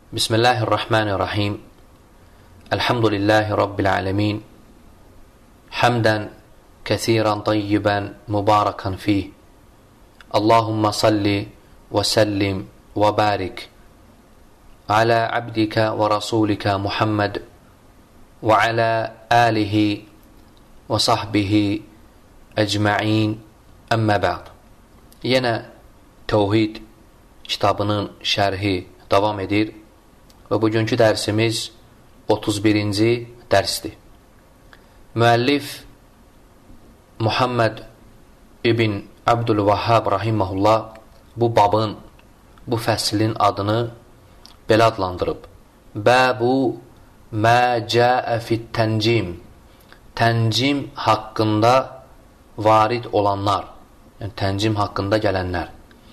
Bismillahirrahmanirrahim. Elhamdülillahi Rabbil alemin. Hamdan kesiran tayyiban mübarakan fih. Allahumma salli ve sellim ve barik ala abdika ve rasulika Muhammed ve ala alihi ve sahbihi ecma'in əmmə ba'd. Yenə Təvhid kitabının şərhi davam edir və bugünkü dərsimiz 31-ci dərsdir. Müəllif Muhammed ibn Abdülvahhab rahiməhullah bu babın, bu fəslin adını belə adlandırıb. Bəbu mə cəə fit təncim. Təncim haqqında varid olanlar, yəni təncim haqqında gələnlər.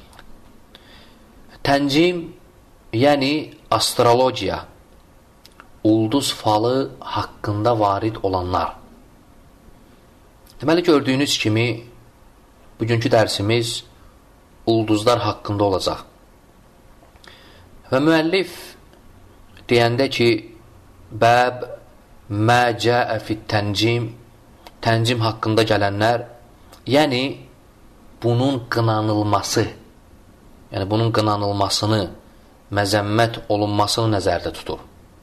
Təncim, yəni astrologiya, ulduz falı haqqında varid olanlar. Deməli, gördüyünüz kimi, bugünkü dərsimiz ulduzlar haqqında olacaq. Və müəllif deyəndə ki, bəb mə cəə fit təncim, təncim haqqında gələnlər, yəni bunun qınanılması, yəni bunun qınanılmasını, məzəmmət olunmasını nəzərdə tutur.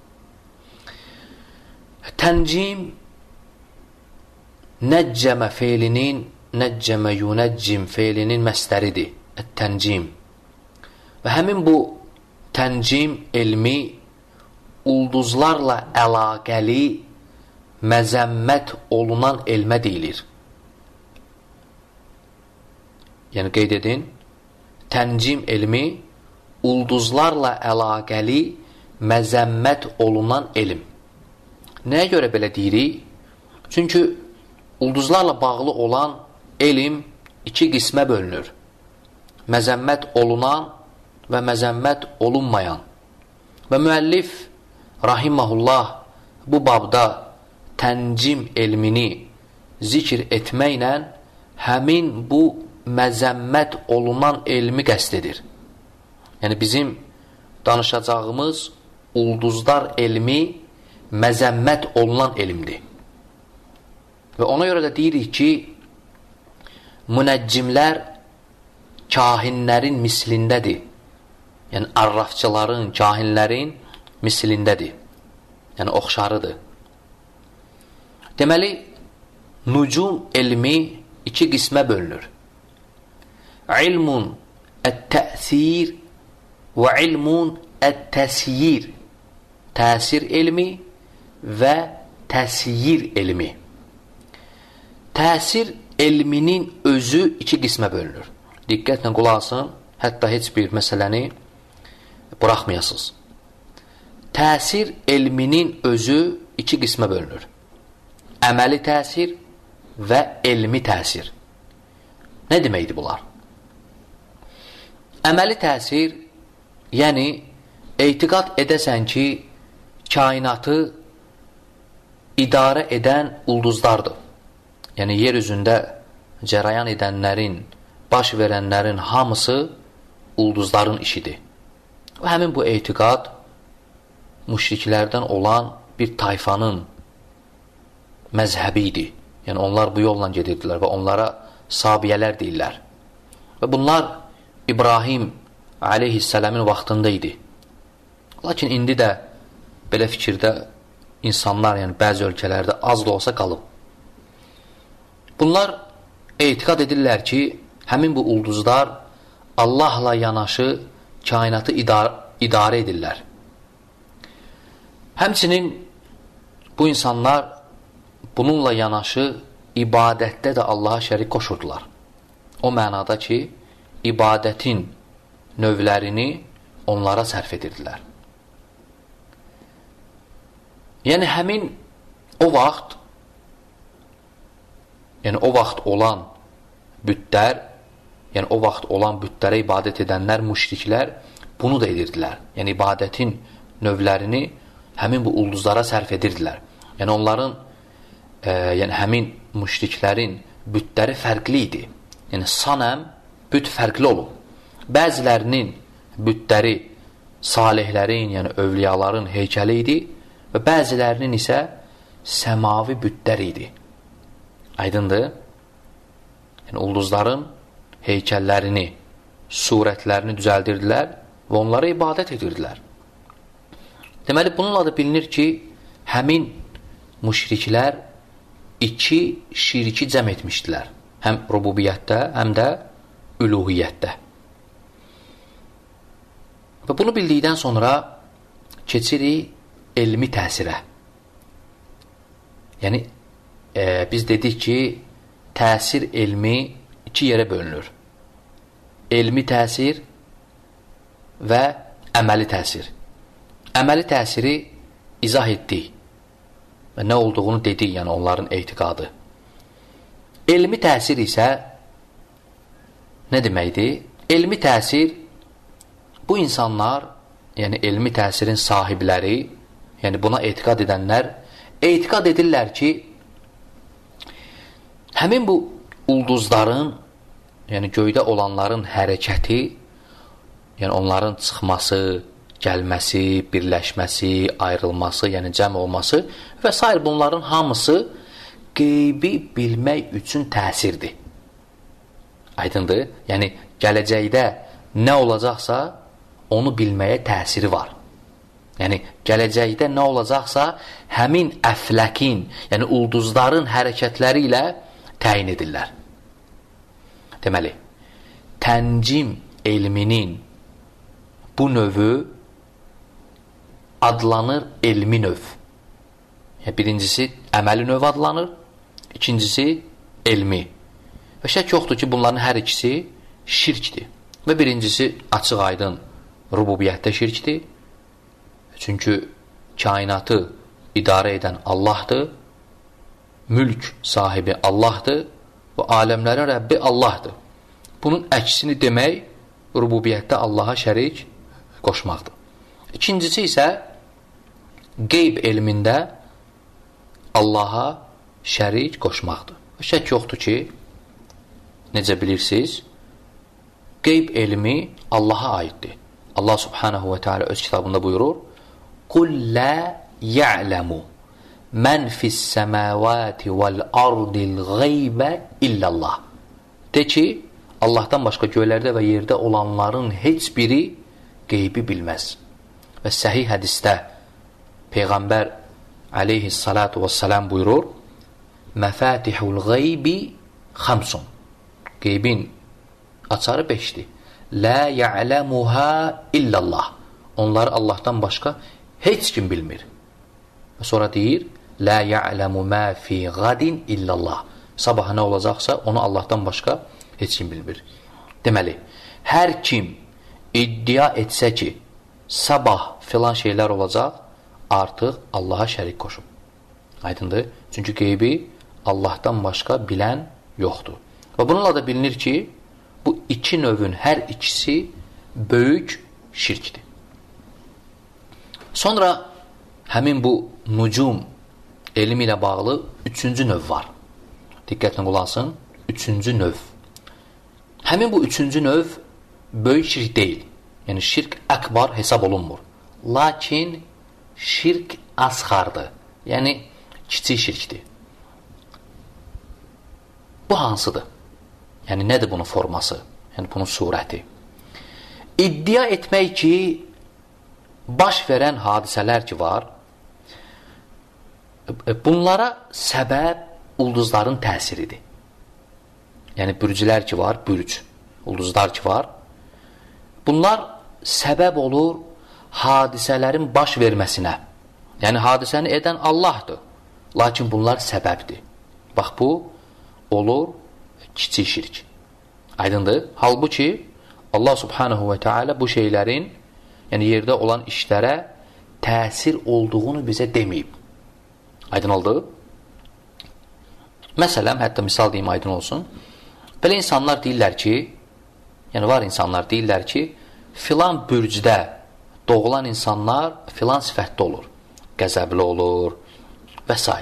Təncim, nəccəmə feilinin, nəccəmə yunəccim feilinin məsdəridir, təncim. Və həmin bu təncim elmi ulduzlarla əlaqəli məzəmmət olunan elmə deyilir. Yəni qeyd edin, təncim elmi ulduzlarla əlaqəli məzəmmət olunan elm. Nəyə görə belə deyirik? Çünki ulduzlarla bağlı olan elm iki qismə bölünür. Məzəmmət olunan və məzəmmət olunmayan. Və müəllif rahiməhullah bu babda təncim elmini zikr etməklə həmin bu məzəmmət olunan elmi qəsd edir. Yəni bizim danışacağımız ulduzlar elmi məzəmmət olunan elmdir. Və ona görə də deyirik ki, münəccimlər kahinlərin mislindədir. Yəni arrafçıların, kahinlərin mislindədir. Yəni oxşarıdır. Deməli, nucum elmi iki qismə bölünür. İlmun ət-təsir və ilmun ət-təsyir. Təsir elmi və təsyir elmi. Təsir elminin özü iki qismə bölünür. Diqqətlə qulaq asın, hətta heç bir məsələni buraxmayasınız. Təsir elminin özü iki qismə bölünür. Əməli təsir və elmi təsir. Nə deməkdir bunlar? Əməli təsir, yəni etiqad edəsən ki, kainatı idarə edən ulduzlardır. Yəni yer üzündə cərəyan edənlərin, baş verənlərin hamısı ulduzların işidir. Və həmin bu etiqad müşriklərdən olan bir tayfanın məzhəbi idi. Yəni onlar bu yolla gedirdilər və onlara sabiyələr deyirlər. Və bunlar İbrahim aleyhissələmin vaxtında idi. Lakin indi də belə fikirdə insanlar, yəni bəzi ölkələrdə az da olsa qalıb. Bunlar etiqad edirlər ki, həmin bu ulduzlar Allahla yanaşı kainatı idarə edirlər. Həmçinin bu insanlar bununla yanaşı ibadətdə də Allaha şərik qoşurdular. O mənada ki, ibadətin növlərini onlara sərf edirdilər. Yəni həmin o vaxt olan bütlər, yəni o vaxt olan bütlərə ibadət edənlər, müşriklər bunu da edirdilər. Yəni ibadətin növlərini həmin bu ulduzlara sərf edirdilər. Yəni onların, yəni həmin müşriklərin bütləri fərqli idi. Yəni sanəm, büt fərqli olub. Bəzilərinin bütləri salihlərin, yəni övliyaların heykəli idi və bəzilərinin isə səmavi bütlər idi. Aydındır? Yəni, ulduzların heykəllərini, surətlərini düzəldirdilər və onlara ibadət edirdilər. Deməli, bununla da bilinir ki, həmin müşriklər iki şirki cəm etmişdilər. Həm rububiyyətdə, həm də üluhiyyətdə. Və bunu bildikdən sonra keçirik elmi təsirə. Yəni, biz dedik ki, təsir elmi iki yerə bölünür. Elmi təsir və əməli təsir. Əməli təsiri izah etdik və nə olduğunu dedik, yəni onların etiqadı. Elmi təsir isə nə deməkdir? Elmi təsir, bu insanlar, yəni elmi təsirin sahibləri, yəni buna etiqad edənlər, etiqad edirlər ki, həmin bu ulduzların, yəni göydə olanların hərəkəti, yəni onların çıxması, gəlməsi, birləşməsi, ayrılması, yəni cəm olması və s. bunların hamısı qeybi bilmək üçün təsirdir. Aydındır? Yəni, gələcəkdə nə olacaqsa, onu bilməyə təsiri var. Yəni, gələcəkdə nə olacaqsa, həmin əfləkin, yəni ulduzların hərəkətləri ilə təyin edirlər. Deməli, təncim elminin bu növü adlanır elmi növ. Yəni, birincisi əməli növ adlanır, ikincisi elmi. Və şək yoxdur ki, bunların hər ikisi şirkdir. Və birincisi açıq aydın rububiyyətdə şirkdir. Çünki kainatı idarə edən Allahdır, mülk sahibi Allahdır və aləmlərin Rəbbi Allahdır. Bunun əksini demək, rububiyyətdə Allaha şərik qoşmaqdır. İkincisi isə qeyb elmində Allaha şərik qoşmaqdır. Şək yoxdur ki, necə bilirsiniz, qeyb elmi Allaha aiddir. Allah subhanahu və teala öz kitabında buyurur, قُلْ لَا يَعْلَمُ مَنْ فِي السَّمَاوَاتِ وَالْأَرْضِ الْغَيْبَ إِلَّا اللّٰهِ. De ki, Allahdan başqa göylərdə və yerdə olanların heç biri qeybi bilməz. Və səhih hədisdə Peyğəmbər aleyhissalatu vesselam buyurur, məfatihul qeybi xamsun. Qeybin açarı 5'dir. La ya'lemuha illallah. Onları Allahdan başqa heç kim bilmir. Və sonra deyir, la ya'lemu ma fi gadin illallah. Sabah nə olacaqsa onu Allahdan başqa heç kim bilmir. Deməli, hər kim iddia etsə ki, sabah filan şeylər olacaq, artıq Allaha şərik qoşub. Aydındır? Çünki qeybi Allahdan başqa bilən yoxdur. Və bununla da bilinir ki, bu iki növün hər ikisi böyük şirkdir. Sonra həmin bu nucum elmi ilə bağlı üçüncü növ var. Diqqətlə qulansın, üçüncü növ. Həmin bu üçüncü növ böyük şirk deyil. Yəni şirk əkbar hesab olunmur. Lakin şirk asxardır. Yəni kiçik şirkdir. Bu hansıdır? Yəni nədir bunun forması? Yəni bunun surəti? İddia etmək ki, baş verən hadisələr ki var, bunlara səbəb ulduzların təsiridir. Yəni bürclər ki var, bürc, ulduzlar ki var, bunlar səbəb olur hadisələrin baş verməsinə. Yəni hadisəni edən Allahdır. Lakin bunlar səbəbdir. Bax bu olur kiçik şirk. Aydındır? Halbuki Allah subhanahu və teala bu şeylərin, yəni yerdə olan işlərə təsir olduğunu bizə deməyib. Aydın oldu? Məsələn, hətta misal deyim, aydın olsun. Belə insanlar deyirlər ki, yəni var insanlar deyirlər ki, filan bürcdə doğulan insanlar filan sifətdə olur. Qəzəbli olur və s.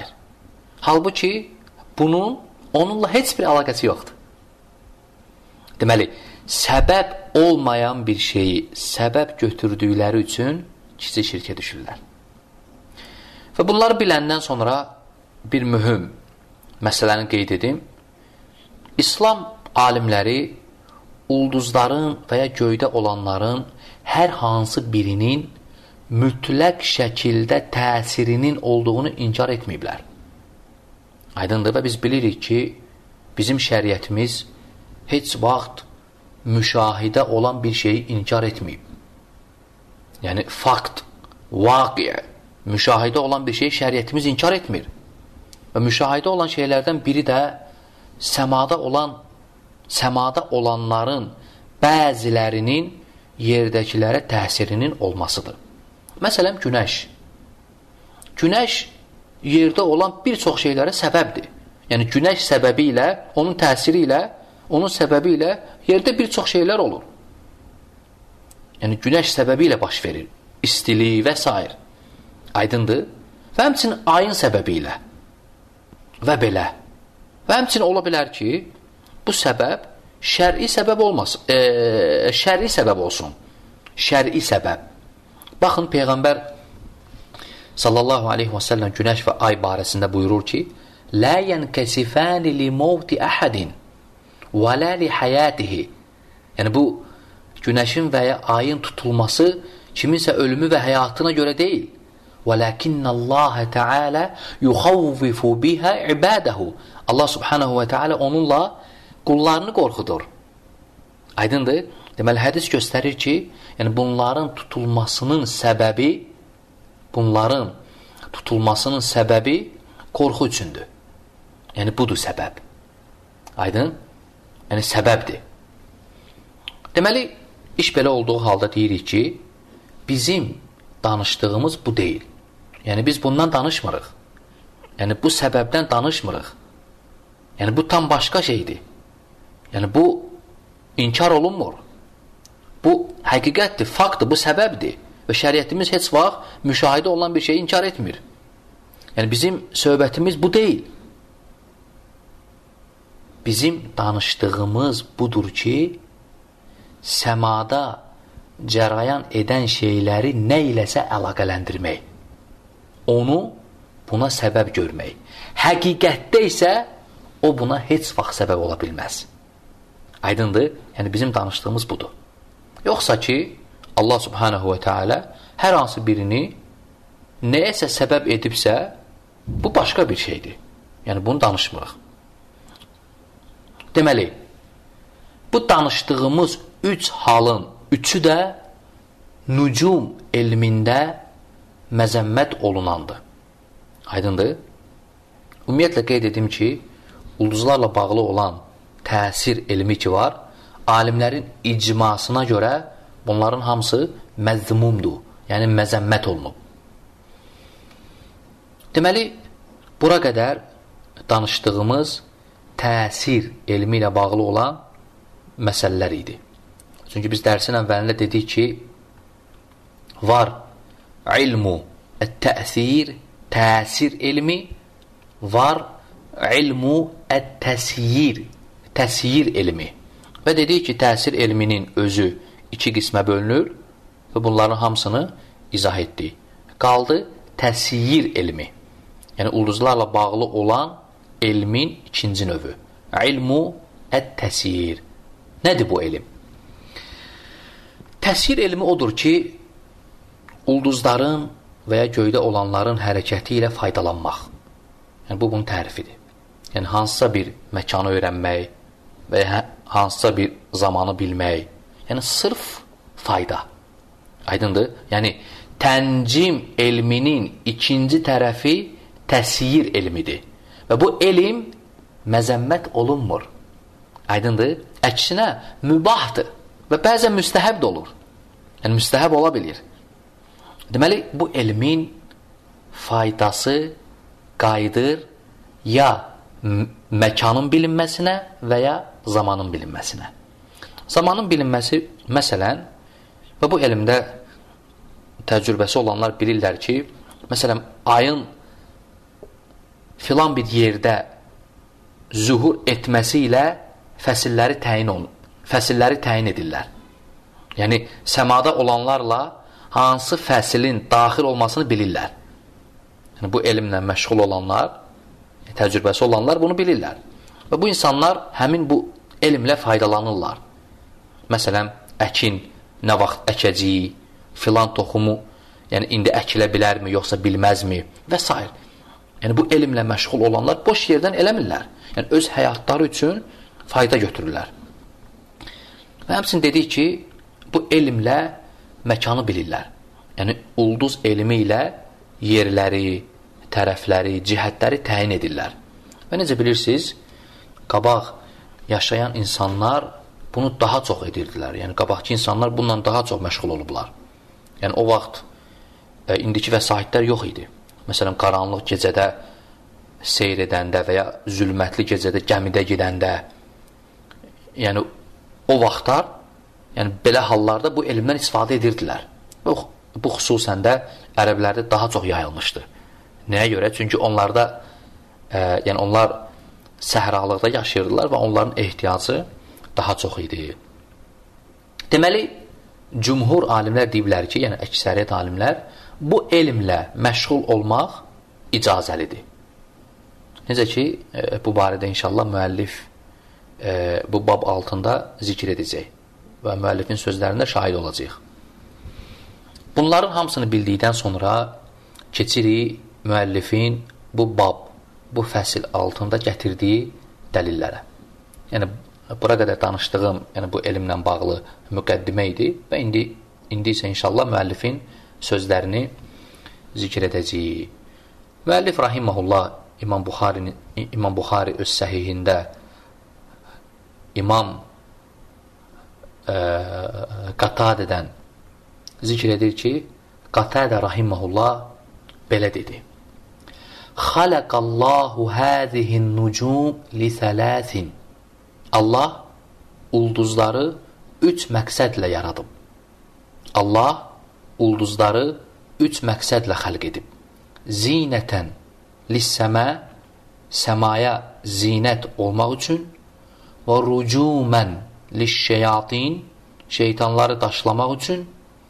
Halbuki bunun onunla heç bir əlaqəsi yoxdur. Deməli, səbəb olmayan bir şeyi səbəb götürdükləri üçün kiçik şirkə düşürlər. Və bunları biləndən sonra bir mühüm məsələni qeyd edim. İslam alimləri ulduzların və ya göydə olanların hər hansı birinin mütləq şəkildə təsirinin olduğunu inkar etməyiblər. Aydındır və biz bilirik ki, bizim şəriətimiz heç vaxt müşahidə olan bir şeyi inkar etməyib. Yəni, fakt, vaqi, müşahidə olan bir şeyi şəriətimiz inkar etmir. Və müşahidə olan şeylərdən biri də səmada olanların bəzilərinin yerdəkilərə təsirinin olmasıdır. Məsələn, günəş. Günəş yerdə olan bir çox şeylərə səbəbdir. Yəni, günəş səbəbi ilə, onun təsiri ilə, onun səbəbi ilə yerdə bir çox şeylər olur. Yəni, günəş səbəbi ilə baş verir. İstilik və s. Aydındır. Və həmçinin ayın səbəbi ilə və belə. Və həmçinin ola bilər ki, bu səbəb şər'i səbəb olmasın. Şər'i səbəb olsun. Şər'i səbəb. Baxın, Peyğəmbər sallallahu aleyhi və səlləm günəş və ay barəsində buyurur ki, لَا يَنْكَسِفَانِ لِمَوْتِ أَحَدٍ وَلَا لِحَيَاتِهِ. Yəni, bu günəşin və ya ayın tutulması kiminsə ölümü və həyatına görə deyil. وَلَكِنَّ اللّٰهَ تَعَالَى يُخَوِّفُ بِهَا عِبَادَهُ. Allah subhanahu və teala onunla qullarını qorxudur. Aydındır. Deməli, hədis göstərir ki, yəni bunların tutulmasının səbəbi qorxu üçündür. Yəni, budur səbəb. Aydın? Yəni, səbəbdir. Deməli, iş belə olduğu halda deyirik ki, bizim danışdığımız bu deyil. Yəni, biz bundan danışmırıq. Yəni, bu səbəbdən danışmırıq. Yəni, bu tam başqa şeydir. Yəni, bu inkar olunmur. Bu həqiqətdir, faktdır, bu səbəbdir. Və şəriətimiz heç vaxt müşahidə olan bir şeyi inkar etmir. Yəni, bizim söhbətimiz bu deyil. Bizim danışdığımız budur ki, səmada cərəyan edən şeyləri nə iləsə əlaqələndirmək. Onu buna səbəb görmək. Həqiqətdə isə o buna heç vaxt səbəb ola bilməz. Aydındır? Yəni, bizim danışdığımız budur. Yoxsa ki, Allah subhanahu və teala hər hansı birini nəyəsə səbəb edibsə, bu başqa bir şeydir. Yəni, bunu danışmırıq. Deməli, bu danışdığımız üç halın üçü də nücum elmində məzəmmət olunandır. Aydındır? Ümumiyyətlə qeyd edim ki, ulduzlarla bağlı olan təsir elmi ki var, alimlərin icmasına görə bunların hamısı məzmumdur, yəni məzəmmət olunub. Deməli, bura qədər danışdığımız təsir elmi ilə bağlı olan məsələlər idi. Çünki biz dərsin əvvəlində dedik ki, var ilmu ət-təsir, təsir elmi, var ilmu ət-təsyir, təsyir elmi. Və dedik ki, təsir elminin özü iki qismə bölünür və bunların hamısını izah etdik. Qaldı təsyir elmi. Yəni, ulduzlarla bağlı olan elmin ikinci növü. İlmu ət-təsyir. Nədir bu elm? Təsyir elmi odur ki, ulduzların və ya göydə olanların hərəkəti ilə faydalanmaq. Yəni, bu bunun tərifidir. Yəni, hansısa bir məkanı öyrənmək və ya hansısa bir zamanı bilmək. Yəni, sırf fayda. Aydındır? Yəni, təncim elminin ikinci tərəfi təsyir elmidir. Və bu elm məzəmmət olunmur. Aydındır? Əksinə, mübahdır və bəzən müstəhəb də olur. Yəni, müstəhəb ola bilir. Deməli, bu elmin faydası qayıdır ya məkanın bilinməsinə və ya zamanın bilinməsinə. Zamanın bilinməsi, məsələn, və bu elmdə təcrübəsi olanlar bilirlər ki, məsələn, ayın filan bir yerdə zühur etməsi ilə fəsilləri təyin olunur. fəsilləri təyin edirlər. Yəni, səmada olanlarla hansı fəsilin daxil olmasını bilirlər. Yəni, bu elmlə məşğul olanlar, təcrübəsi olanlar bunu bilirlər. Və bu insanlar həmin bu elmlə faydalanırlar. Məsələn, əkin nə vaxt əkəcəyi, filan toxumu, yəni indi əkilə bilərmi, yoxsa bilməzmi və s. Yəni, bu elmlə məşğul olanlar boş yerdən eləmirlər. Yəni, öz həyatları üçün fayda götürürlər. Və həmçinin dedik ki, bu elmlə məkanı bilirlər. Yəni, ulduz elmi ilə yerləri, tərəfləri, cihətləri təyin edirlər. Və necə bilirsiniz, qabaq yaşayan insanlar bunu daha çox edirdilər. Yəni, qabaqki insanlar bununla daha çox məşğul olublar. Yəni, o vaxt indiki vəsaitlər yox idi. Məsələn, qaranlıq gecədə seyr edəndə və ya zülmətli gecədə gəmidə gedəndə, yəni, o vaxtlar, yəni, belə hallarda bu elmdən istifadə edirdilər. Bu xüsusən də ərəblərdə daha çox yayılmışdı. Nəyə görə? Çünki onlarda, yəni, onlar səhralıqda yaşayırdılar və onların ehtiyacı daha çox idi. Deməli, cümhur alimlər deyiblər ki, yəni əksəriyyət alimlər, bu elmlə məşğul olmaq icazəlidir. Necə ki, bu barədə inşallah müəllif bu bab altında zikr edəcək və müəllifin sözlərində şahid olacaq. Bunların hamısını bildikdən sonra keçirik müəllifin bu bab, bu fəsil altında gətirdiyi dəlillərə. Yəni, bura qədər danışdığım, yəni bu elmlə bağlı müqəddimə idi və indi isə inşallah müəllifin sözlərini zikr edəcəyik. Müəllif rahiməhullah İmam Buxari öz səhihində İmam Qatadədən zikr edir ki, Qatadə rahiməhullah belə dedi: Xalaqallahu həzihin nucum li thəlathin. Allah ulduzları 3 məqsədlə yaradıb. Allah ulduzları 3 məqsədlə xəlq edib. Zinətən lissəmə, səmaya zinət olmaq üçün, və rucumən lişşəyatin, şeytanları daşlamaq üçün,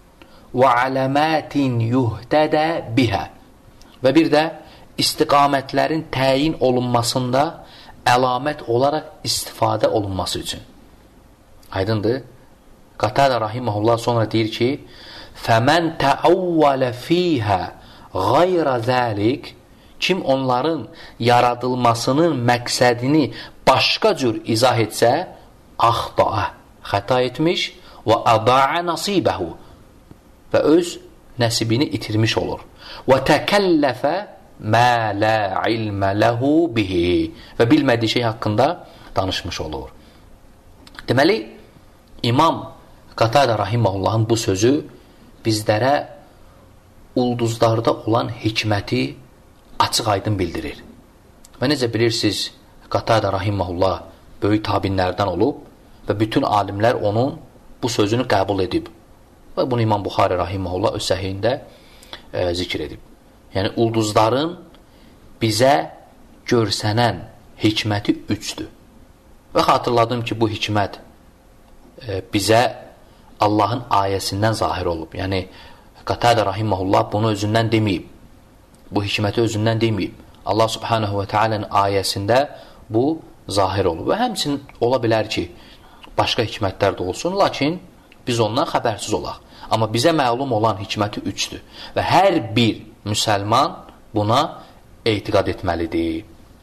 və aləmətin yuhtədə bihə, və bir də istiqamətlərin təyin olunmasında əlamət olaraq istifadə olunması üçün. Aydındır? Qatadə rahiməhullah sonra deyir ki, فَمَنْ تَعَوَّلَ ف۪يهَا غَيْرَ ذَٰلِكِ Kim onların yaradılmasının məqsədini başqa cür izah etsə, axta'a, xəta etmiş və əda'a nasibəhu və öz nəsibini itirmiş olur. Və təkəlləfə mə lə ilmə ləhu bihi və bilmədiyi şey haqqında danışmış olur. Deməli, İmam Qatadə rahiməhullahın bu sözü bizlərə ulduzlarda olan hikməti açıq-aydın bildirir. Və necə bilirsiniz, Qatadə rahiməhullah böyük tabinlərdən olub və bütün alimlər onun bu sözünü qəbul edib. Və bunu İmam Buxari rahiməhullah öz səhihində zikr edib. Yəni, ulduzların bizə görsənən hikməti 3-dür. Və xatırladım ki, bu hikmət bizə Allahın ayəsindən zahir olub. Yəni, Qatadə rahiməhullah bunu özündən deməyib. Bu hikməti özündən deməyib. Allah subhanahu və teala'nın ayəsində bu zahir olub. Və həmçinin ola bilər ki, başqa hikmətlər də olsun, lakin biz ondan xəbərsiz olaq. Amma bizə məlum olan hikməti 3-dür. Və hər bir müsəlman buna etiqad etməlidir.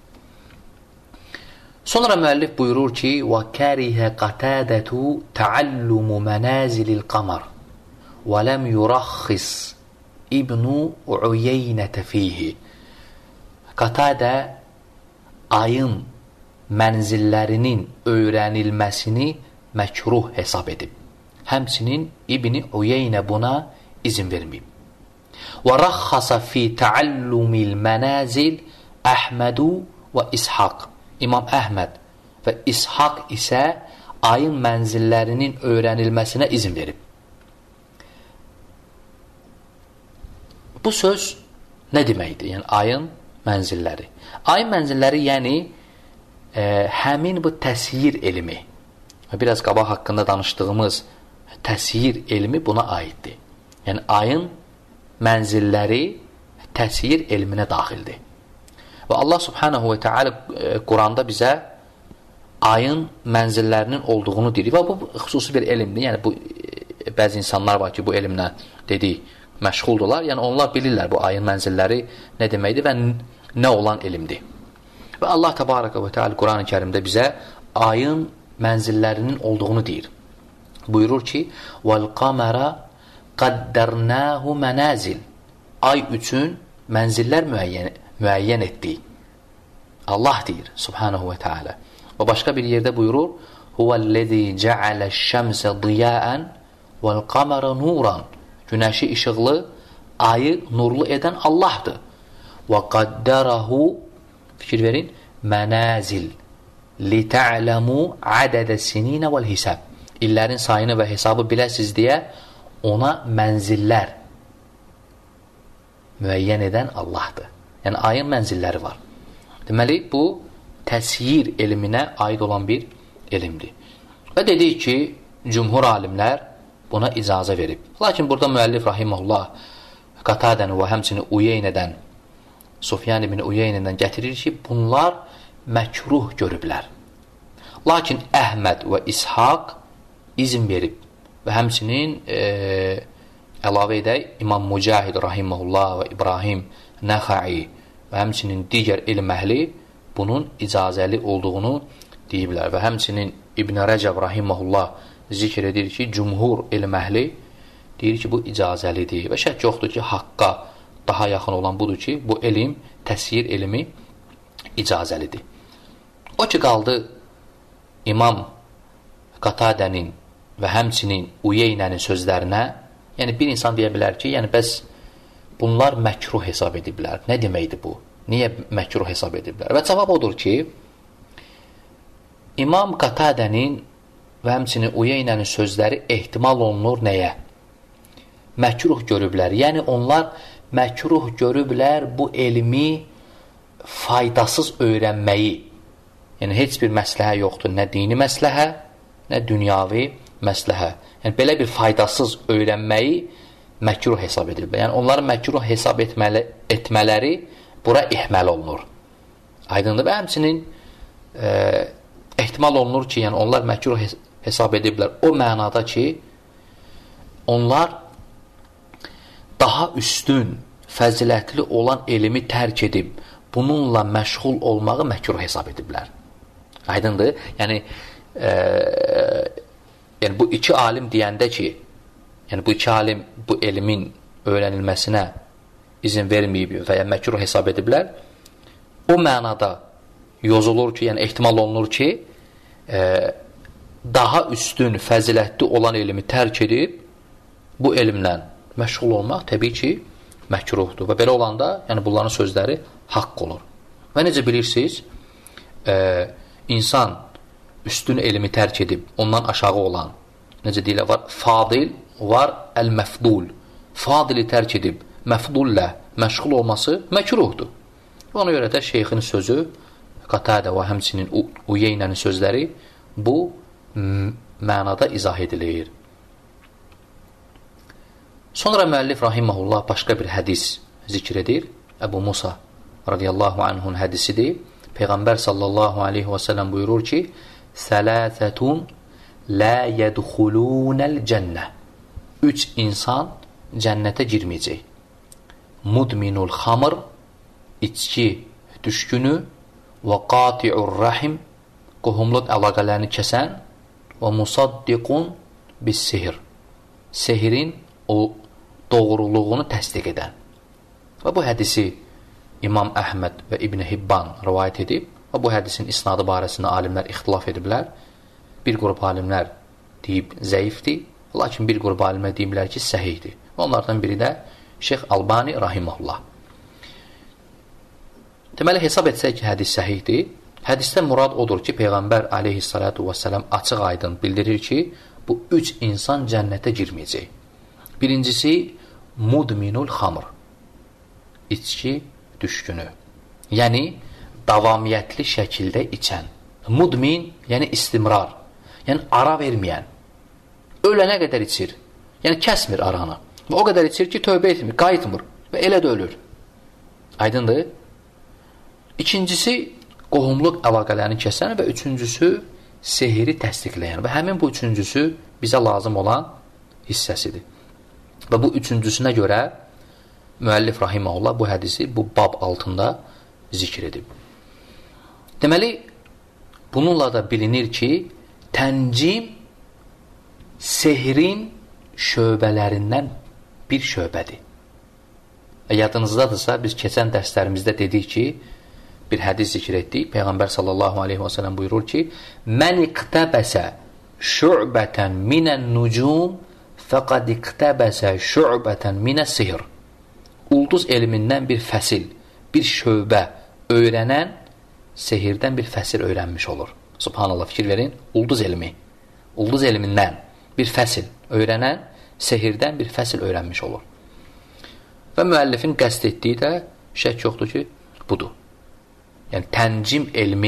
Sonra müəllif buyurur ki, وَكَرِهَ قَتَادَةُ تَعَلُّمُ مَنَازِلِ الْقَمَرِ وَلَمْ يُرَخِّصْ İbn-i Uyeynətə fihi. Qatadə ayın mənzillərinin öyrənilməsini məkruh hesab edib. Həmçinin İbn-i Uyeynə buna izin verməyib. Və rəxxasa fi təallumil mənazil Əhmədu və İshaq. İmam Əhməd və İshaq isə ayın mənzillərinin öyrənilməsinə izin verib. Bu söz nə deməkdir? Yəni, ayın mənzilləri. Ayın mənzilləri, yəni, həmin bu təsyir elmi. və biraz qabaq haqqında danışdığımız təsyir elmi buna aiddir. Yəni, ayın mənzilləri təsyir elminə daxildir. Və Allah subhanahu və teala Quranda bizə ayın mənzillərinin olduğunu deyir. Və bu xüsusi bir elmdir. Yəni, bəzi insanlar var ki, bu elmlə dedik, məşğuldurlar. Yəni, onlar bilirlər bu ayın mənzilləri nə deməkdir və nə olan elmdir. Və Allah təbarəkə və teala Quran-ı Kərimdə bizə ayın mənzillərinin olduğunu deyir. Buyurur ki, وَالْقَمَرَ قَدَّرْنَاهُ مَنَازِلِ Ay üçün mənzillər müəyyən etdik. Allah deyir, subhanahu və teala. Və başqa bir yerdə buyurur, هُوَالَّذِي جَعَلَ الشَّمْسَ ضِيَاءً وَالْقَمَرَ نُورًا Günəşi işıqlı, ayı nurlu edən Allahdır. وَقَدَّرَهُ Fikir verin, mənəzil لِتَعْلَمُوا عَدَدَ السِّنِينَ وَالْحِسَابِ İllərin sayını və hesabı biləsiz deyə ona mənzillər müəyyən edən Allahdır. Yəni, ayın mənzilləri var. Deməli, bu təsyir elminə aid olan bir elmdir. Və dedik ki, cümhur alimlər buna icazə verib. Lakin burada müəllif rahiməhullah Qatadəni və həmçinin Uyeynədən, Sufyan ibn Uyeynədən gətirir ki, bunlar məkruh görüblər. Lakin Əhməd və İshaq izin verib və həmçinin əlavə edək, İmam Mücahid rahiməhullah və İbrahim Nəxai və həmçinin digər elm əhli bunun icazəli olduğunu deyiblər və həmçinin İbn Rəcəb rahiməhullah zikr edir ki, cümhur elm əhli deyir ki, bu icazəlidir və şək yoxdur ki, haqqa daha yaxın olan budur ki, bu elm, təsyir elmi icazəlidir. O ki, qaldı İmam Qatadənin və həmçinin Uyeynənin sözlərinə, yəni bir insan deyə bilər ki, yəni bəs bunlar məkruh hesab ediblər. Nə deməkdir bu? Niyə məkruh hesab ediblər? Və cavab odur ki, İmam Qatadənin və həmçinin Uyeynənin sözləri ehtimal olunur nəyə? Məkruh görüblər. Yəni onlar məkruh görüblər bu elmi faydasız öyrənməyi. Yəni heç bir məsləhə yoxdur. Nə dini məsləhə, nə dünyavi məsləhə. Yəni belə bir faydasız öyrənməyi məkruh hesab edilblər. Yəni onların məkruh hesab etmələri bura ihmal olunur. Aydındır və həmçinin ehtimal olunur ki, yəni onlar məkruh hesab ediblər o mənada ki, onlar daha üstün, fəzilətli olan elmi tərk edib, bununla məşğul olmağı məkruh hesab ediblər. Aydındır? Yəni bu iki alim deyəndə ki, yəni bu iki alim bu elmin öyrənilməsinə izin verməyib və ya məkruh hesab ediblər, o mənada yozulur ki, yəni ehtimal olunur ki, daha üstün, fəzilətli olan elmi tərk edib, bu elmlə məşğul olmaq təbii ki, məkruhdur. Və belə olanda, yəni bunların sözləri haqq olur. Və necə bilirsiniz, insan üstün elmi tərk edib, ondan aşağı olan, necə deyirlər, var fadil, var əl-məfdul. Fadili tərk edib, məfdullə məşğul olması məkruhdur. Ona görə də şeyxin sözü, Qatadə və həmçinin Uyeynənin sözləri bu mənada izah edilir. Sonra müəllif rahiməhullah başqa bir hədis zikr edir. Əbu Musa radiyallahu anhun hədisidir. Peyğəmbər sallallahu aleyhi və səlləm buyurur ki, Sələsətun lə yədxulunəl cənnə 3 insan cənnətə girməyəcək. Mudminul xamr içki düşkünü və qati'ur rəhim qohumluq əlaqələrini kəsən və musaddiqun bis sihir sehirin o doğruluğunu təsdiq edən. Və bu hədisi İmam Əhməd və İbn Hibban rivayət edib və bu hədisin isnadı barəsində alimlər ixtilaf ediblər. Bir qrup alimlər deyib zəifdir, lakin bir qrup alimlər deyiblər ki, səhihdir. Onlardan biri də Şeyx Albani rahiməhullah. Deməli, hesab etsək ki, hədis səhihdir. Hədisdən murad odur ki, Peyğəmbər aleyhissalatu vesselam açıq aydın bildirir ki, bu 3 insan cənnətə girməyəcək. Birincisi, mudminul xamr, içki düşkünü. Yəni, davamiyyətli şəkildə içən. Mudmin, yəni istimrar. Yəni ara verməyən. Ölənə qədər içir. Yəni kəsmir aranı. Və o qədər içir ki, tövbə etmir, qayıtmır və elə də ölür. Aydındır? İkincisi, qohumluq əlaqələrini kəsən və üçüncüsü, sehiri təsdiqləyən. Və həmin bu üçüncüsü bizə lazım olan hissəsidir. Və bu üçüncüsünə görə müəllif rahiməhullah bu hədisi bu bab altında zikr edib. Deməli, bununla da bilinir ki, təncim sehrin şöbələrindən bir şöbədir. Və yadınızdadırsa, biz keçən dərslərimizdə dedik ki, bir hədis zikr etdik. Peyğəmbər sallallahu aleyhi və sələm buyurur ki, mən iqtəbəsə şü'bətən minən nucum fəqad iqtəbəsə şü'bətən minə sihr. Ulduz elmindən bir fəsil, bir şöbə öyrənən sehirdən bir fəsil öyrənmiş olur. Subhanallah, fikir verin, ulduz elmindən bir fəsil öyrənən sehirdən bir fəsil öyrənmiş olur. Və müəllifin qəsd etdiyi də şək yoxdur ki, budur. Yəni, təncim elmi,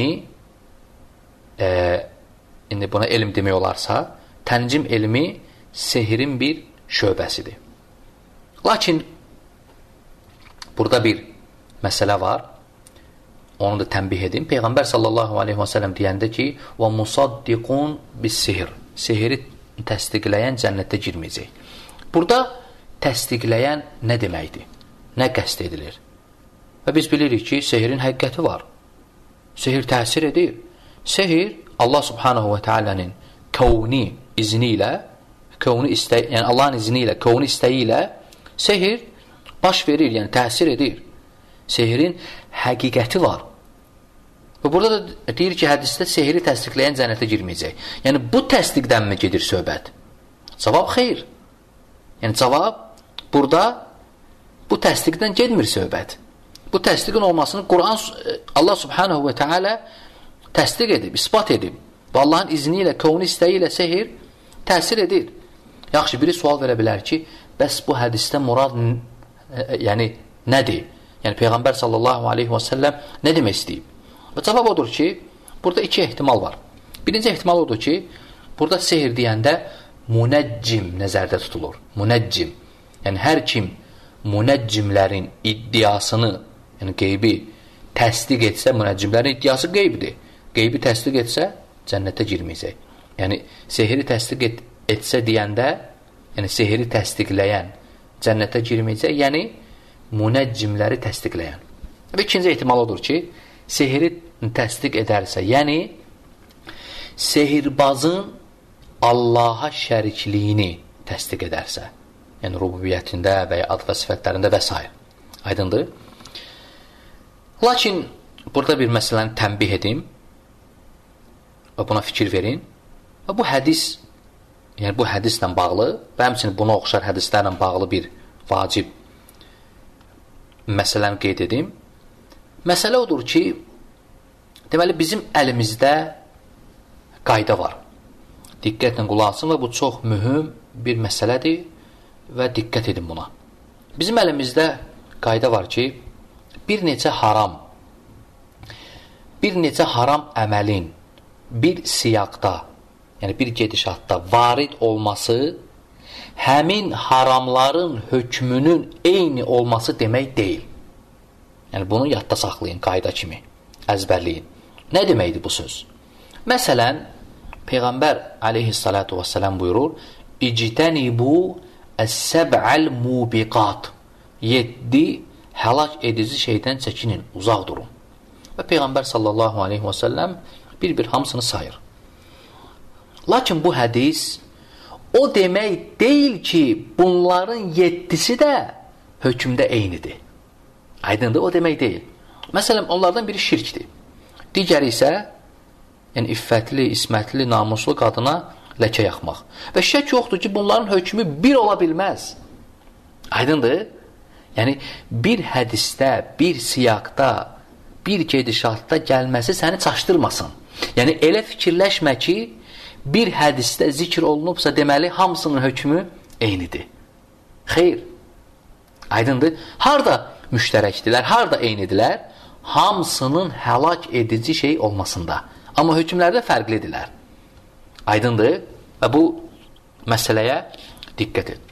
indi buna elm demək olarsa, təncim elmi sehirin bir şöbəsidir. Lakin, burada bir məsələ var, onu da tənbih edin. Peyğəmbər sallallahu aleyhi və sələm deyəndə ki, وَمُصَدِّقُونَ بِالسِّهِرِ Sehiri təsdiqləyən cənnətə girməyəcək. Burada təsdiqləyən nə deməkdir? Nə qəsd edilir? Və biz bilirik ki, sehirin həqiqəti var. Sehir təsir edir. Sehir, Allah subhanahu və teala'nın kəvni izni ilə, yəni Allahın izni ilə, kəvni istəyi ilə sehir baş verir, yəni təsir edir. Sehirin həqiqəti var. Və burada da deyir ki, hədisdə sehiri təsdiqləyən cənnətə girməyəcək. Yəni, bu təsdiqdənmi gedir söhbət? Cavab xeyr. Yəni, cavab burada bu təsdiqdən gedmir söhbət. Bu təsdiqin olmasını Quran, Allah subhanahu və teala təsdiq edib, ispat edib. Və Allahın izni ilə, kəvni istəyi ilə sehir təsir edir. Yaxşı, biri sual verə bilər ki, bəs bu hədisdə murad yəni nədir? Yəni, Peyğəmbər sallallahu aleyhi və səlləm nə demək istəyib? Və cavab odur ki, burada iki ehtimal var. Birinci ehtimal odur ki, burada sehir deyəndə munəccim nəzərdə tutulur. Munəccim. Yəni, hər kim munəccimlərin iddiasını, yəni qeybi təsdiq etsə, munəccimlərin iddiası qeybdir. Qeybi təsdiq etsə, cənnətə girməyəcək. Yəni, sehiri təsdiq etsə deyəndə, yəni sehiri təsdiqləyən cənnətə girməyəcək, yəni munəccimləri təsdiqləyən. Və ikinci ehtimal odur ki, sehiri təsdiq edərsə, yəni sehirbazın Allaha şərikliyini təsdiq edərsə, yəni rububiyyətində və ya ad və sifətlərində və s. Aydındır? Lakin burada bir məsələni tənbih edim və buna fikir verin və bu hədis, yəni bu hədislə bağlı və həmçinin buna oxşar hədislərlə bağlı bir vacib məsələni qeyd edim. Məsələ odur ki, deməli, bizim əlimizdə qayda var. Diqqətlə qulaq asın və bu çox mühüm bir məsələdir və diqqət edin buna. Bizim əlimizdə qayda var ki, bir neçə haram əməlin bir siyaqda, yəni bir gedişatda varid olması həmin haramların hökmünün eyni olması demək deyil. Yəni, bunu yadda saxlayın, qayda kimi, əzbərləyin. Nə deməkdir bu söz? Məsələn, Peyğəmbər aleyhissalatu vesselam buyurur, İctənibu əs-səb'əl mubiqat 7 həlak edici şeydən çəkinin, uzaq durun. Və Peyğəmbər sallallahu aleyhi və səlləm bir-bir hamısını sayır. Lakin bu hədis o demək deyil ki, bunların 7'si də hökmdə eynidir. Aydındır, o demək deyil. Məsələn, onlardan biri şirkdir. Digəri isə yəni iffətli, ismətli, namuslu qadına ləkə yaxmaq. Və şək yoxdur ki, bunların hökmü bir ola bilməz. Aydındır? Yəni, bir hədisdə, bir siyaqda, bir gedişatda gəlməsi səni çaşdırmasın. Yəni, elə fikirləşmə ki, bir hədisdə zikr olunubsa deməli, hamısının hökmü eynidir. Xeyr. Aydındır? Harada müştərəkdilər, harada eynidirlər? Hamısının həlak edici şey olmasında. Amma hökmlərdə fərqlidirlər. Aydındır və bu məsələyə diqqət et.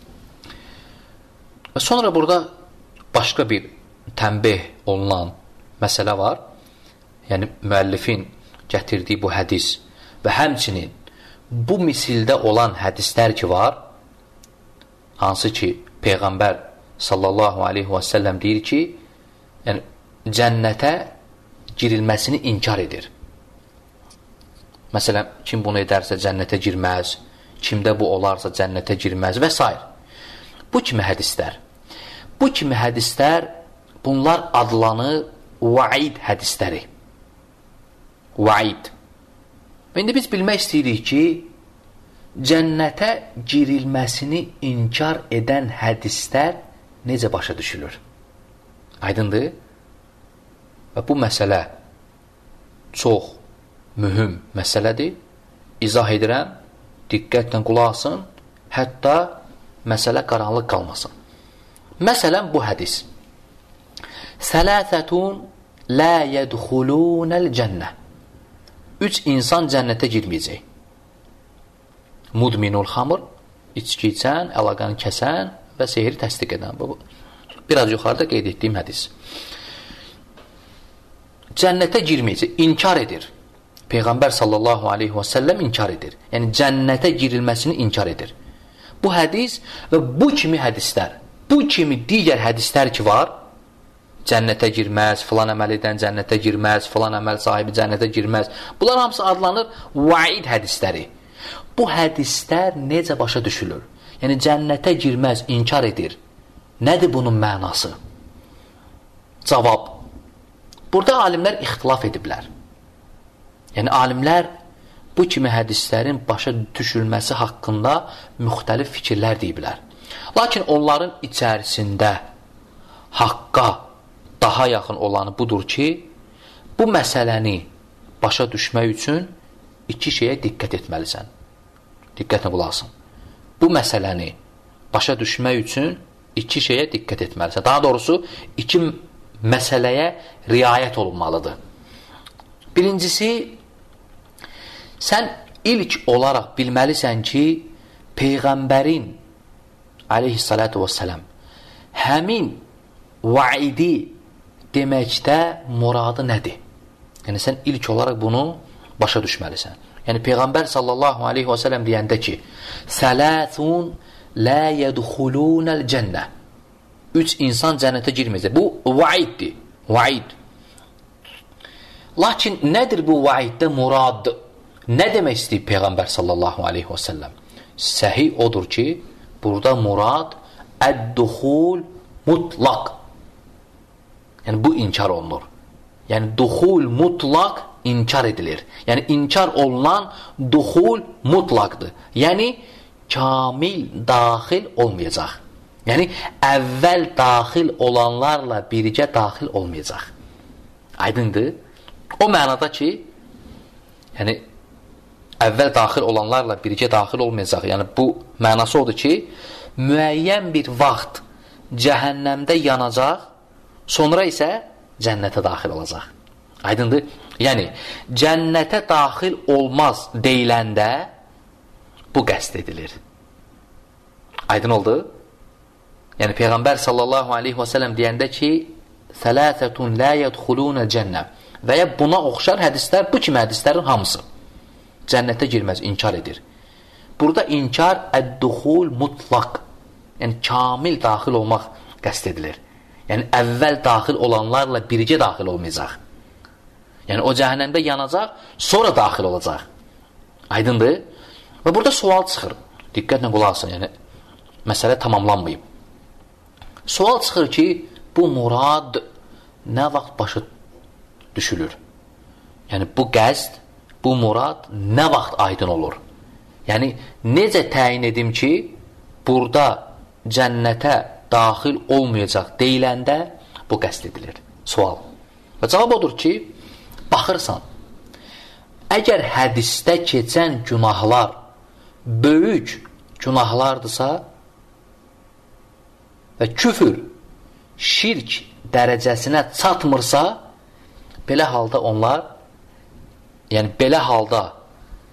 Və sonra burada başqa bir tənbih olunan məsələ var. Yəni, müəllifin gətirdiyi bu hədis və həmçinin bu misildə olan hədislər ki var, hansı ki, Peyğəmbər sallallahu aleyhi və səlləm deyir ki, yəni, cənnətə girilməsini inkar edir. Məsələn, kim bunu edərsə cənnətə girməz, kimdə bu olarsa cənnətə girməz və s. Bu kimi hədislər. Bu kimi hədislər, bunlar adlanır vaid hədisləri. Vaid. İndi biz bilmək istəyirik ki, cənnətə girilməsini inkar edən hədislər necə başa düşülür? Aydındır? Və bu məsələ çox mühüm məsələdir. İzah edirəm, diqqətlə qulaq asın, hətta məsələ qaranlıq qalmasın. Məsələn, bu hədis. Sələsətun lə yədxulunəl cənnə. 3 insan cənnətə girməyəcək. Mudminul xamr, içki içən, əlaqanı kəsən və sehri təsdiq edən. Bu, biraz yuxarıda qeyd etdiyim hədis. Cənnətə girməyəcək, inkar edir. Peyğəmbər sallallahu aleyhi və səlləm inkar edir. Yəni, cənnətə girilməsini inkar edir. Bu hədis və bu kimi hədislər, bu kimi digər hədislər ki var, cənnətə girməz, filan əməl edən cənnətə girməz, filan əməl sahibi cənnətə girməz. Bunlar hamısı adlanır vaid hədisləri. Bu hədislər necə başa düşülür? Yəni, cənnətə girməz, inkar edir. Nədir bunun mənası? Cavab. Burada alimlər ixtilaf ediblər. Yəni, alimlər bu kimi hədislərin başa düşülməsi haqqında müxtəlif fikirlər deyiblər. Lakin onların içərisində haqqa daha yaxın olanı budur ki, bu məsələni başa düşmək üçün 2 şeyə diqqət etməlisən. Diqqətlə qulaq asın. Bu məsələni başa düşmək üçün 2 şeyə diqqət etməlisən. Daha doğrusu, 2 məsələyə riayət olunmalıdır. Birincisi, sən ilk olaraq bilməlisən ki, Peyğəmbərin aleyhissalatu vesselam həmin vaidi deməkdə muradı nədir? Yəni, sən ilk olaraq bunu başa düşməlisən. Yəni, Peyğəmbər sallallahu aleyhi və səlləm deyəndə ki, Sələsun lə yədxulunəl cənnə. 3 insan cənnətə girməyəcək. Bu, vaiddir. Vaid. Lakin, nədir bu vaiddə murad? Nə demək istəyib Peyğəmbər sallallahu aleyhi və səlləm? Səhih odur ki, burada murad əd-duxul mutlaq. Yəni, bu inkar olunur. Yəni, duxul mutlaq inkar edilir. Yəni, inkar olunan duxul mutlaqdır. Yəni, kamil daxil olmayacaq. Yəni, əvvəl daxil olanlarla birgə daxil olmayacaq. Aydındır? O mənada ki, yəni, əvvəl daxil olanlarla birgə daxil olmayacaq. Yəni, bu mənası odur ki, müəyyən bir vaxt cəhənnəmdə yanacaq, sonra isə cənnətə daxil olacaq. Aydındır? Yəni, cənnətə daxil olmaz deyiləndə bu qəsd edilir. Aydın oldu? Yəni, Peyğəmbər sallallahu aleyhi və səlləm deyəndə ki, Sələsətun lə yədxulunə cənnə və ya buna oxşar hədislər, bu kimi hədislərin hamısı cənnətə girməz, inkar edir. Burada inkar əd-duxul mutlaq, yəni kamil daxil olmaq qəsd edilir. Yəni, əvvəl daxil olanlarla birgə daxil olmayacaq. Yəni, o cəhənnəmdə yanacaq, sonra daxil olacaq. Aydındır? Və burada sual çıxır. Diqqətlə qulaq asın, yəni, məsələ tamamlanmayıb. Sual çıxır ki, bu murad nə vaxt başa düşülür? Yəni, bu qəsd, bu murad nə vaxt aydın olur? Yəni, necə təyin edim ki, burada cənnətə daxil olmayacaq deyiləndə bu qəsd edilir. Sual. Və cavab odur ki, baxırsan, əgər hədisdə keçən günahlar böyük günahlardırsa və küfür, şirk dərəcəsinə çatmırsa, belə halda onlar, yəni belə halda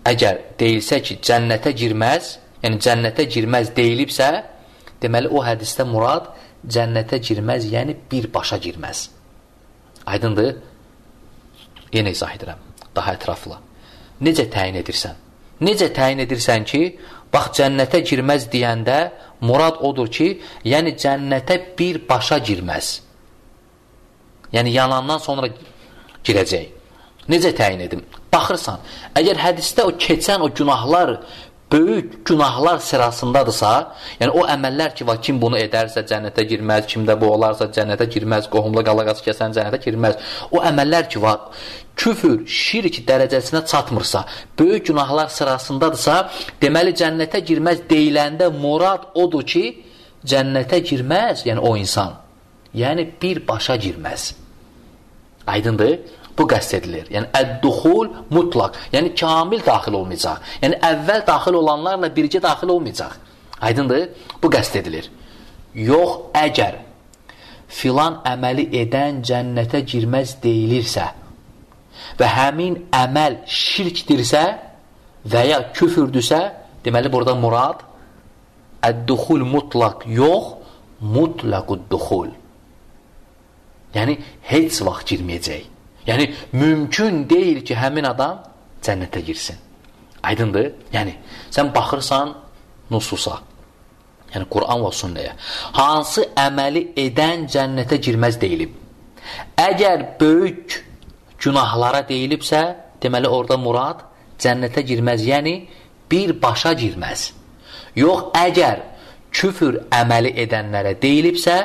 əgər deyilsə ki, cənnətə girməz, yəni cənnətə girməz deyilibsə, deməli o hədisdə murad cənnətə girməz, yəni birbaşa girməz. Aydındır? Yenə izah edirəm, daha ətraflı. Necə təyin edirsən? Necə təyin edirsən ki, bax, cənnətə girməz deyəndə murad odur ki, yəni cənnətə birbaşa girməz. Yəni yanandan sonra girəcək. Necə təyin edim? Baxırsan, əgər hədisdə o keçən o günahlar böyük günahlar sırasındadırsa, yəni o əməllər ki, kim bunu edərsə cənnətə girməz, kimdə bu olarsa cənnətə girməz, qohumla qalaqası kəsən cənnətə girməz. O əməllər ki, küfür, şirk dərəcəsinə çatmırsa, böyük günahlar sırasındadırsa, deməli cənnətə girməz deyiləndə murad odur ki, cənnətə girməz, yəni o insan. Yəni birbaşa girməz. Aydındır? Bu qəsd edilir. Yəni, əd-duxul mutlaq. Yəni, kamil daxil olmayacaq. Yəni, əvvəl daxil olanlarla bircə daxil olmayacaq. Aydındır? Bu qəsd edilir. Yox, əgər filan əməli edən cənnətə girməz deyilirsə və həmin əməl şirkdirsə və ya küfürdürsə, deməli, burada murad əd-duxul mutlaq yox, mutlaqud-duxul. Yəni, heç vaxt girməyəcək. Yəni, mümkün deyil ki, həmin adam cənnətə girsin. Aydındır? Yəni, sən baxırsan nususa, yəni Quran və sünnəyə. Hansı əməli edən cənnətə girməz deyilib? Əgər böyük günahlara deyilibsə, deməli, orada murad cənnətə girməz, yəni birbaşa girməz. Yox, əgər küfür əməli edənlərə deyilibsə,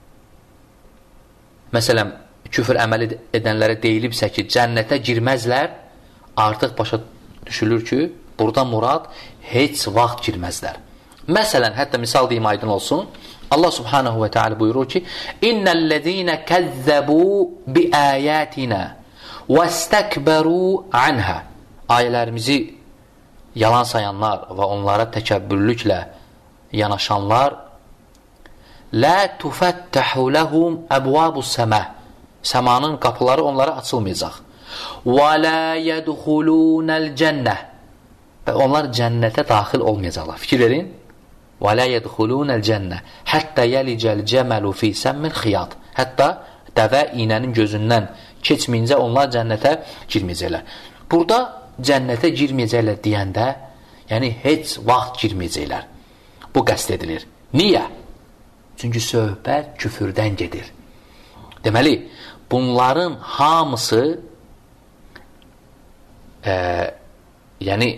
məsələn, küfür əməli edənlərə deyilibsə ki, cənnətə girməzlər, artıq başa düşülür ki, burada murad heç vaxt girməzlər. Məsələn, hətta misal deyim, aydın olsun, Allah subhanahu və teala buyurur ki, İnnəl-ləzīnə kəzzəbū bi-əyətinə və istəkbərū anhə. Ayələrimizi yalan sayanlar və onlara təkəbbürlüklə yanaşanlar lə tufəttəhu ləhum əbvabus səmə. Səmanın qapıları onlara açılmayacaq. Və lə yədxulunəl cənnə. Və onlar cənnətə daxil olmayacaqlar. Fikir verin. Və lə yədxulunəl cənnə. Həttə yəlicəl cəməlu fi səmmil xiyat. Hətta dəvə iynənin gözündən keçməyincə onlar cənnətə girməyəcəklər. Burada cənnətə girməyəcəklər deyəndə, yəni heç vaxt girməyəcəklər. Bu qəsd edilir. Niyə? Çünki söhbət küfürdən gedir. Deməli, bunların hamısı yəni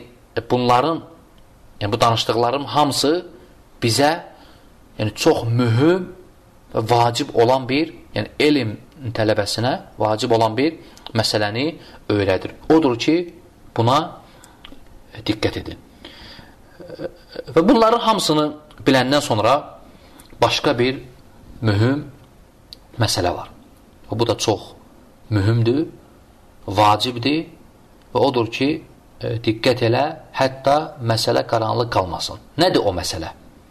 bu danışdıqlarım hamısı bizə yəni çox mühüm və vacib olan bir, yəni elm tələbəsinə vacib olan bir məsələni öyrədir. Odur ki, buna diqqət edin. Və bunların hamısını biləndən sonra başqa bir mühüm məsələ var. Və bu da çox mühümdür, vacibdir və odur ki, diqqət elə, hətta məsələ qaranlıq qalmasın. Nədir o məsələ?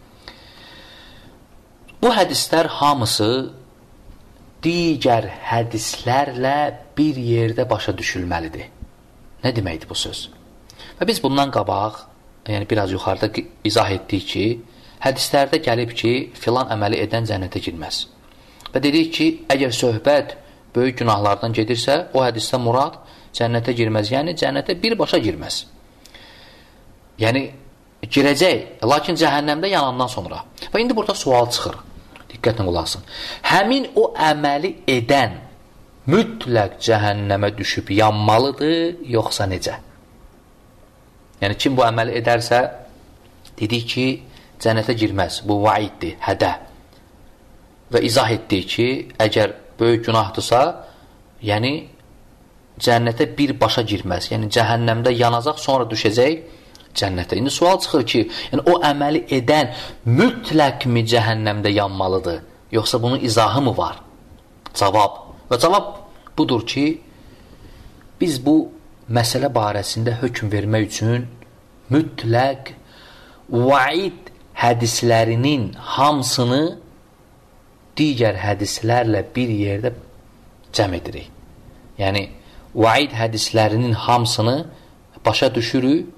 Bu hədislər hamısı digər hədislərlə bir yerdə başa düşülməlidir. Nə deməkdir bu söz? Və biz bundan qabaq, yəni biraz yuxarıda izah etdik ki, hədislərdə gəlib ki, filan əməli edən cənnətə girməz. Və dedik ki, əgər söhbət böyük günahlardan gedirsə, o hədisdə murad cənnətə girməz, yəni cənnətə birbaşa girməz. Yəni, girəcək, lakin cəhənnəmdə yanandan sonra. Və indi burada sual çıxır, diqqətlə qulaq asın. Həmin o əməli edən mütləq cəhənnəmə düşüb yanmalıdır, yoxsa necə? Yəni, kim bu əməli edərsə, dedik ki, cənnətə girməz, bu vaiddir, hədə. Və izah etdik ki, əgər böyük günahdırsa, yəni cənnətə birbaşa girməz. Yəni cəhənnəmdə yanacaq, sonra düşəcək cənnətə. İndi sual çıxır ki, yəni o əməli edən mütləqmi cəhənnəmdə yanmalıdır? Yoxsa bunun izahı mı var? Cavab. Və cavab budur ki, biz bu məsələ barəsində hökm vermək üçün mütləq vaid hədislərinin hamısını digər hədislərlə bir yerdə cəm edirik. Yəni, vaid hədislərinin hamısını başa düşürük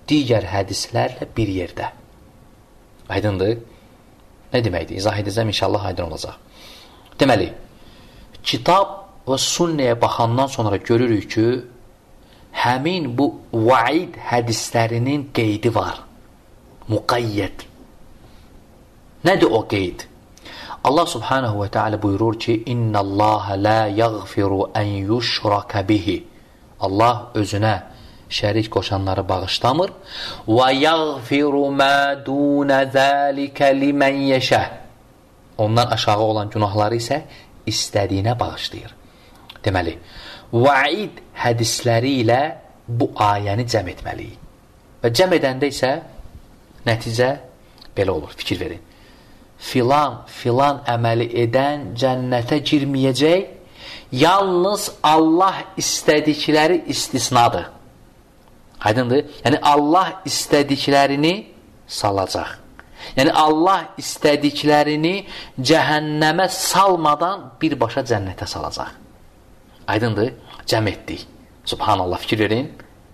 digər hədislərlə bir yerdə. Aydındır? Nə deməkdir? İzah edəcəm, inşallah aydın olacaq. Deməli, kitab və sünnəyə baxandan sonra görürük ki, həmin bu vaid hədislərinin qeydi var. Muqayyət. Nədir o qeyd? Allah subhanahu və teala buyurur ki, İnna Allah la yaghfiru an yushraka bihi. Allah özünə şərik qoşanları bağışlamır. Və yaghfiru ma duna zalika limen yasha. Ondan aşağı olan günahları isə istədiyinə bağışlayır. Deməli, vaid hədisləri ilə bu ayəni cəm etməliyik. Və cəm edəndə isə nəticə belə olur, fikir verin. Filan əməli edən cənnətə girməyəcək, yalnız Allah istədikləri istisnadır. Aydındır? Yəni Allah istədiklərini salacaq. Yəni Allah istədiklərini cəhənnəmə salmadan birbaşa cənnətə salacaq. Aydındır? Cəm etdik. Subhanallah, fikir verin.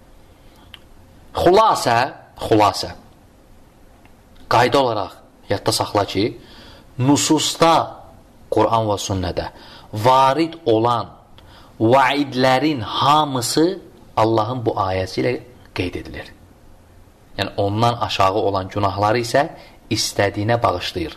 Xülasə qayda olaraq yadda saxla ki, nususda, Quran və sünnədə varid olan vaidlərin hamısı Allahın bu ayəsi ilə qeyd edilir. Yəni, ondan aşağı olan günahları isə istədiyinə bağışlayır.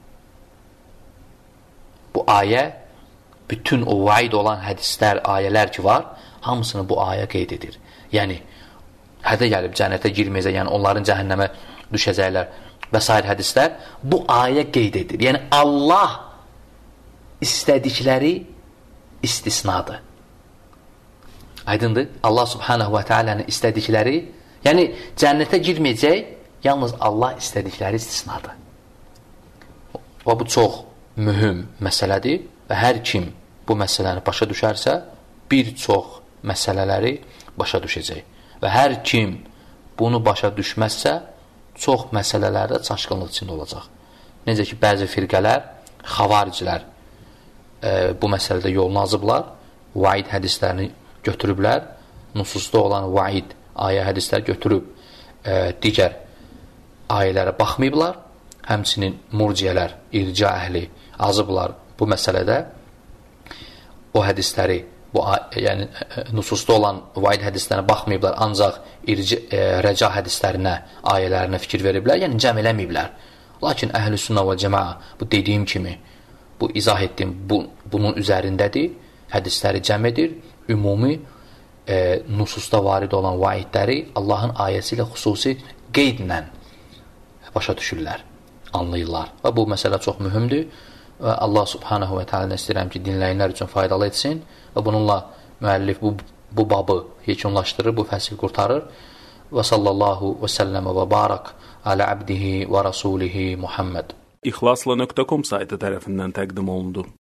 Bu ayə, bütün o vaid olan hədislər, ayələr ki var, hamısını bu ayə qeyd edir. Yəni, hədə gəlib cənnətə girməyəcək, yəni onların cəhənnəmə düşəcəklər və s. hədislər bu ayə qeyd edir. Yəni, Allah istədikləri istisnadır. Aydındır? Allah subhanahu və teala'nın istədikləri, yəni cənnətə girməyəcək, yalnız Allah istədikləri istisnadır. Və bu çox mühüm məsələdir və hər kim bu məsələni başa düşərsə, bir çox məsələləri başa düşəcək. Və hər kim bunu başa düşməzsə, çox məsələlərdə çaşqınlıq içində olacaq. Necə ki, bəzi firqələr, xavaricilər bu məsələdə yolunu azıblar, vaid hədislərini götürüblər, nususda olan vaid ayə hədisləri götürüb digər ayələrə baxmayıblar, həmçinin murciyələr, irca əhli azıblar bu məsələdə o hədisləri, yəni nususda olan vaid hədislərinə baxmayıblar, ancaq rəca hədislərinə, ayələrinə fikir veriblər, yəni cəm eləməyiblər. Lakin əhl-i sünnə və cəmaə bu dediyim kimi, bu izah etdiyim bunun üzərindədir, hədisləri cəm edir, ümumi nususda varid olan vaidləri Allahın ayəsi ilə xüsusi qeydlə başa düşürlər, anlayırlar. Və bu məsələ çox mühümdür və Allah subhanahu və teala istəyirəm ki, dinləyənlər üçün faydalı etsin və bununla müəllif bu babı yekunlaşdırır, bu fəsil qurtarır. Və sallallahu və səlləmə və barak alə abdihi və rasulihi Muhammed. İxlasla.com saytı tərəfindən təqdim olundu.